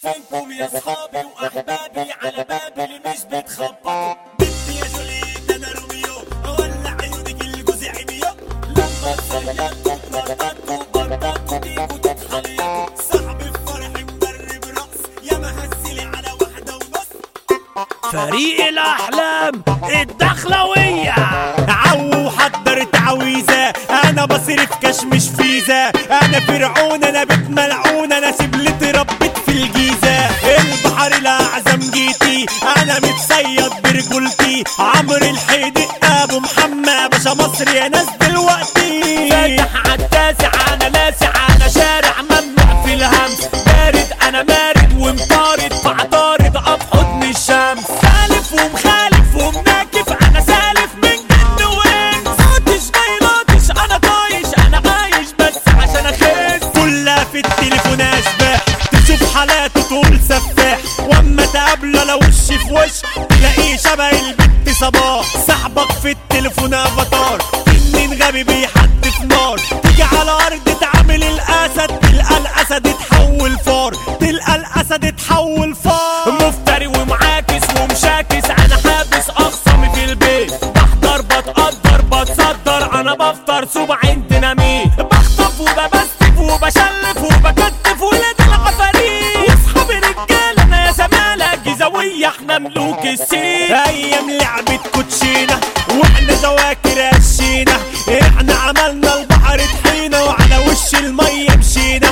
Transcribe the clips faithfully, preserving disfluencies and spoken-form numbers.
فينكم يا صحابي واحبابي على بابي اللي مش بتخبطوا؟ بنتي يا جوليت انا روميو اولع عيونك الجوز عميو لما تصيرتوا اتنططوا برططوا تيجوا تتحليقوا صاحبي في فرحي مدرب رقص يا مهزلي على واحدة ونص. فريق الأحلام الدخلوية عو حضر تعويذة انا بصرف كاش مش فيزا انا فرعون انا بيت ملعون انا سبلتي ربيت في الجيزة البحر الاعظم جيتي انا متصيد برجولتي عمرو الحيدق ابو محمد باشا مصر يا ناس دلوقتي فاتح عالتاسع انا لاسع انا شارع ممنوع في الهمس بارد انا مارد ومطارد فعطارد اب حضن الشمس سالف ومخالف ومناكف انا سالف من جن وانس لطش جاي لطش انا طايش انا عايش بس عشان اخس كلها في التليفون اشباح تشوف حالاته تقول سفاح واما تقابله لو وش في وش تلاقيه شبه البت صباح صاحبك في التليفون افاتار تنين غبي بيحد في نار تيجي على ارض تعامل الاسد تلقى الاسد اتحول فار تلقى الاسد اتحول فار مفتري ومعاكس ومشاكس انا حابس اخصامي في البيت بحضر بتقدر بتصدر انا بفطر صباعين ديناميت بخطف وببستف وبشلف وبكتف ولاد العفاريت واصحابي رجاله انا يا زماله جيزاويه احنا ملوك السين ايام لعبة كوتشينة واحنا زواكر قشينا احنا عملنا البحر طحينة وعلى وش المية مشينا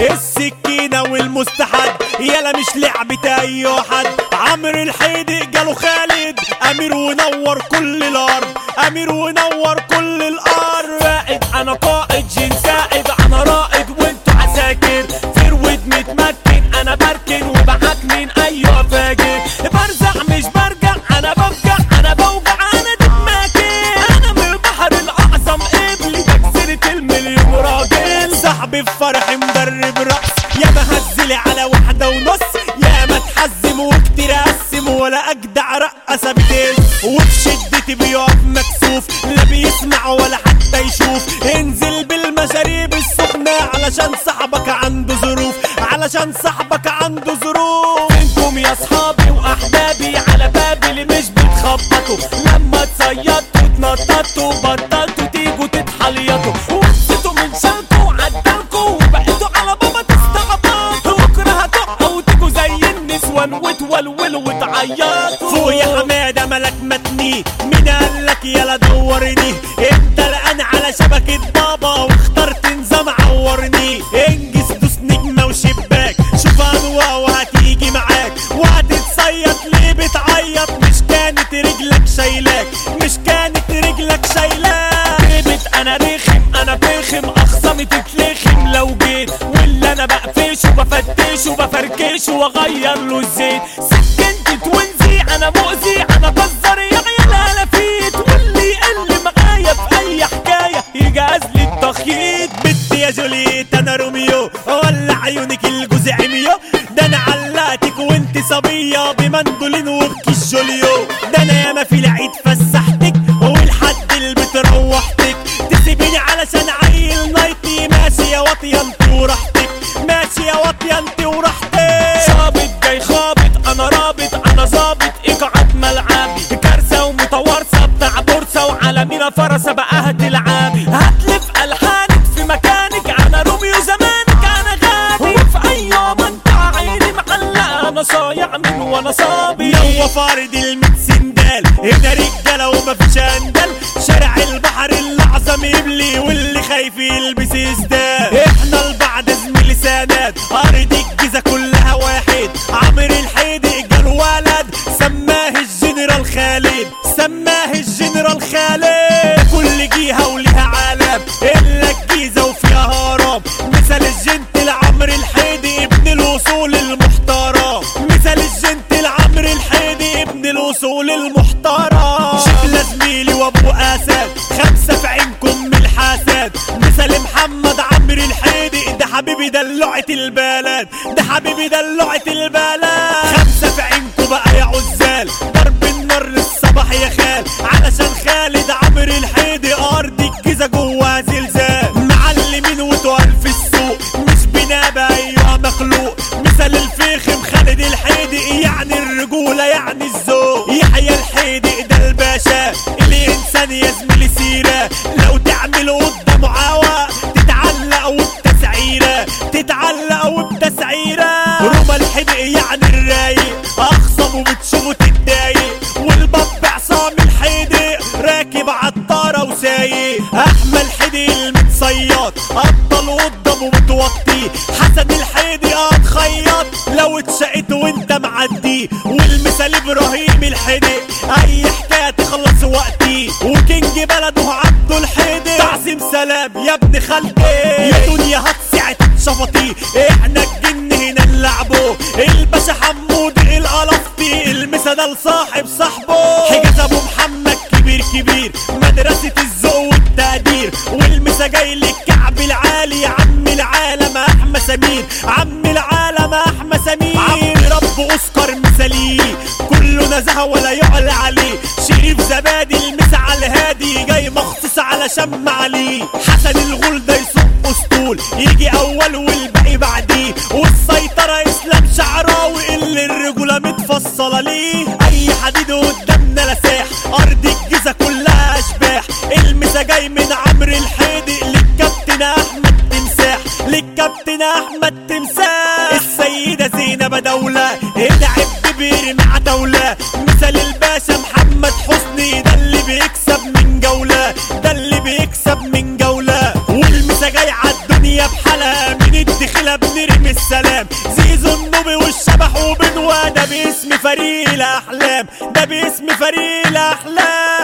السكينة والمستحد يلا مش لعبة اي حد عمرو الحيدق جاله خالد امير ونور كل الارض امير ونور كل الارض فائد انا قائد جين سائد انا رائد وانتو عساكر فرود متمكن انا بركن وبعكنن ايوه فاجر برزع مش برجع انا بفجع انا بوجع انا دماكن انا من البحر الاعظم قبلي بكسرة المليون راجل صاحبي في فرحي مدرب رقص يا مهزلي على واحدة ونص يا ما تحزم وكتير اقسم ولا اجدع رقصة بتنس وفي شدتي بيقف مكسوف لا بيسمع ولا حتى يشوف انزل بالمشاريب السخنة علشان صاحبك عنده ظروف علشان صاحبك عنده ظروف انتم يا صحابي واحبابي على بابي اللي مش بتخبطوا لما تصيدتوا اتنططوا بطلتوا تيجوا تتحليطوا وقفتوا من شالكوا وعدلكوا وبقيتوا على بابا تستعبطوا بكره هتقعوا وتيجوا زي النسوان وتولولوا وتعيطوا فوق يا حماده ملك متني مين قالك يلا دورني انت الان على شبكة بابا واخترت نظام عورني انجز دوس نجمة وشباك شوف انواع وهتيجي معاك وهتتصيط ليه بتعيط مش كانت رجلك شايلاك مش كانت رجلك شايلاك جيبت انا رخم انا بخم اخصامي تتلخم لو جيت واللي انا بقفش وبفتش وبفركش واغير له الزيت سكنت توينزي انا مؤذي انا بزر يا عيال هلافيت واللي يقل معايا في اي حكايه يجهز لي التخييط. بنتي يا جوليت انا روميو ولع عيونك الجوز عميو ده انا علقتك وانت صبيه بمندولين وبكيس جوليو ده انا ياما في العيد فسحتك والحد اللي بتروحتك تسيبيني علشان عيل نايتي ماشي يا واطيه انت وراحتك ماشي يا واطيه انت وراحتك صابت جاي خابط انا رابط انا ظابط اقعد ملعبي كارثه ومتوارثه بتاع بورصه وعلى مينا فرسه بقى هتلعبي هتلف الحانك في مكانك انا روميو زمانك انا غابي وفي اي يوم انت عيني معلقه انا صايع من وانا صابي هو فارد الميت سندال هنا رجاله ومفيش اندال شارع البحر الاعظم يبلي واللي خايف يلبس اسدال احنا لبعض زميلي سادات ارض الجيزه كلها واحد عمرو الحيدق جاله ولد سماه الجنرال خالد سماه الجنرال خالد كل جهه وليها عالم الا الجيزه وفيها هرم مثل الجنتل عمرو الحيدق ابن الوصول المحترم مثل الجنتل عمرو الحيدق ابن الوصول المحترم شكل زميلي وابو اسد خمسه في عينكم من الحسد مثل محمد عمرو الحيدق ده حبيبي دلوعة البلد ده حبيبي دلوعة البلد خمسه في عينكم بقى يا عزال ضرب النار الصباح يا خال علشان خالد عمرو الحيدق ارض الجيزه جواها زلزال معلمين وتقال في السوق مش بنابه ايوه مخلوق مثل الفيخم متعلقة وبتسعيرة. روما الحدق يعني الرايق اخصم وبتشوفه تتضايق. والباب عصام الحدق راكب عطارة وسايق. احمد الحدق المتصيط ابطل قدامه متوطي. حسن الحدق اتخيط لو اتشقت وانت معدي. والمثال ابراهيم الحدق اي حكايه تخلص وقتي. وكينج بلده عبده الحدق تعظيم سلام يا ابن خالتي. يا دنيا هتسع تتشفطي احنا الجن هنا نلعبه. الباشا حمود القلفطي المسا لصاحب صاحبه. حجاز ابو محمد كبير كبير مدرسه الذوق والتقدير. والمسا جاي للكعب العالي عم العالم احمد سمير. عم العالم احمد سمير عم رب اوسكار مثالي كله نزهه ولا يعلى عليه. شريف زبادي المسا على الهادي جاي مخصوص على شم عليه. حسن الغول ده يسوق اسطول يجي اول والباقي بعديه. والسيطره اسلام شعراوي اللي الرجوله متفصله ليه. اي حديد قدامنا لساح ارض الجيزه كلها اشباح. المسا جاي من عمرو الحدق للكابتن احمد تمساح. للكابتن احمد تمساح. السيده زينب دوله ادعي ببير مع دوله. مثال الباشا محمد حسني ده اللي بيكسب من جوله. ده اللي بيكسب من جوله. والمسا جاي عالدنيا بحالها من الدخله بنرمي السلام. زيزو النوبي والشبح وبنوا ده باسم فريق الاحلام. ده باسم فريق الاحلام.